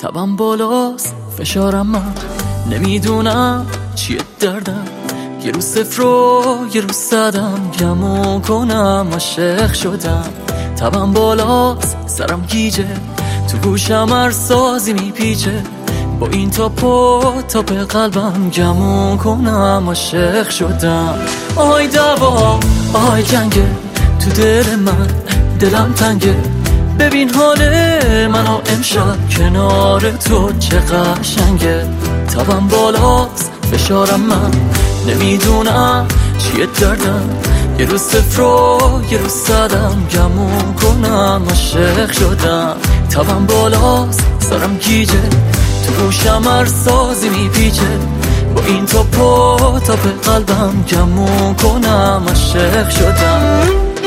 تبم بالاست فشارم من نمیدونم چیه دردم، یه روز صفر و یه روز صدم گمون کنم عاشق شدم. تبم بالاست سرم گیجه تو گوشم هر سازی میپیچه، با این تاپ قلبم گمون کنم عاشق شدم. آی دوا آی جنگه تو دل من، دلم تنگه ببین حال منو امشب کنار تو چه قشنگه. تبم بالاست فشارم من نمیدونم چیه دردم، یه روز صفر و یه روز صدم گمون کنم عاشق شدم. تبم بالاست سرم گیجه تو گوشم هر سازی میپیچه، با این تاپ قلبم گمون کنم عاشق شدم.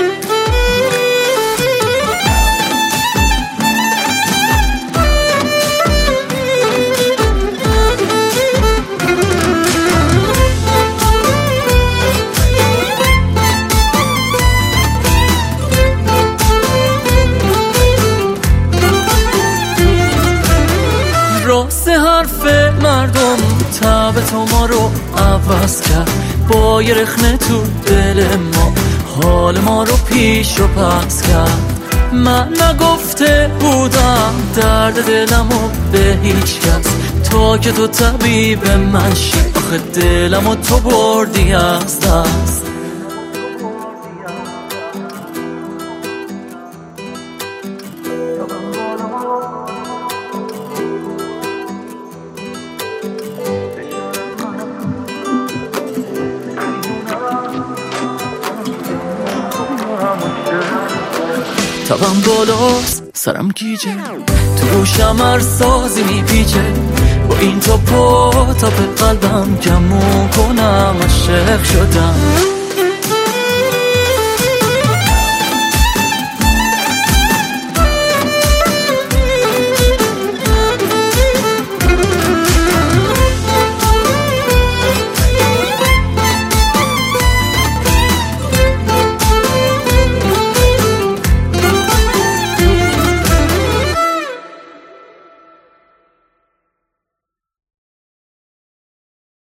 راست حرف مردم تب تو ما رو عوض کرد، با یه رخنه تو دل ما حال ما رو پیش و پس کرد. من نگفته بودم درد دلمو به هیچ کس، تا که تو طبیب من شی، آخه دلمو تو بردی از دست. تبم بالاست سرم گیجه تو گوشم هر سازی میپیچه، با این تاپ قلبم گمون کنم عاشق شدم.